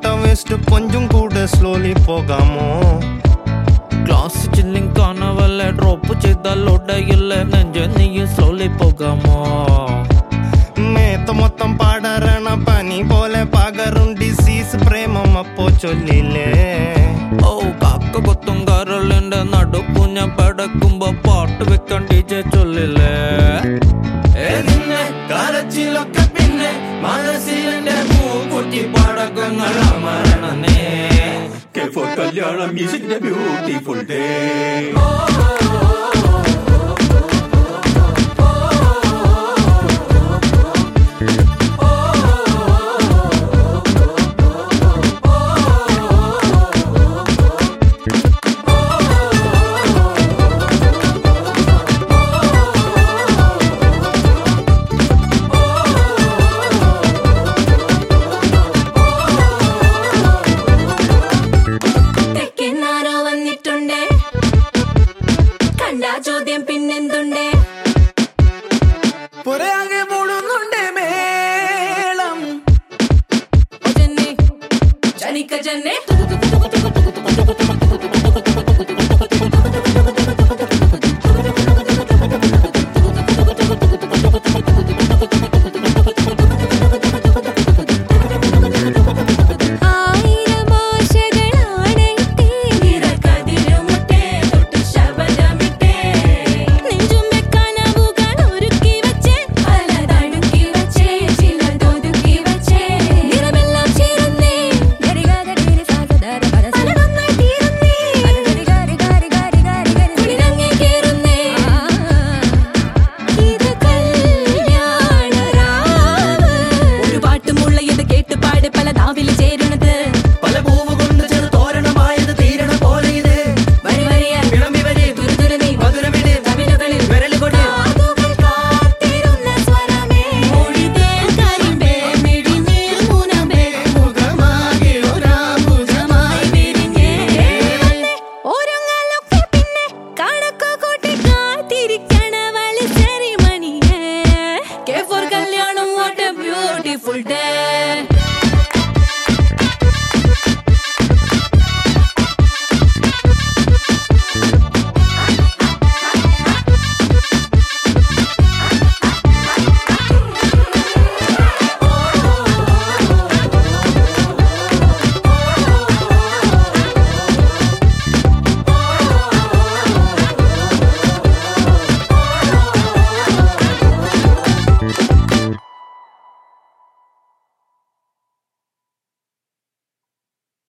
Waste കൊഞ്ചും കൂടെ slowly പോകാമോ? ക്ലാസ് ചില്ലിങ് കാണവല്ലേ ഡ്രോപ്പ് ചെയ്താൽ ഒടയില്ല നെഞ്ച നീയും സ്ലോലി പോകാമോ? മേത്ത മൊത്തം പാടറണ പനി പോലെ പകരും ഡിസീസ് പ്രേമം അപ്പോ ചൊല്ലില്ലേ? ഓ കാക്ക കൊത്തും കരളിന്റെ നടുക്കു ഞാൻ പടക്കുമ്പോ പാട്ട് വെക്കാൻ DJ ചൊല്ലില്ലേ? കരച്ചിലൊക്കെ പിന്നെ മനസ്സിലെ പൂക്കുട്ടി പടക്കങ്ങൾ അമരണേ. K4 കല്യാണം is a beautiful day. ചോദ്യം പിന്നെന്തുണ്ടേ? പുറയാകെ മൂടുന്നുണ്ടേ മേളം ജനിക്ക ജന്നെ K4 കല്യാണം what a beautiful day.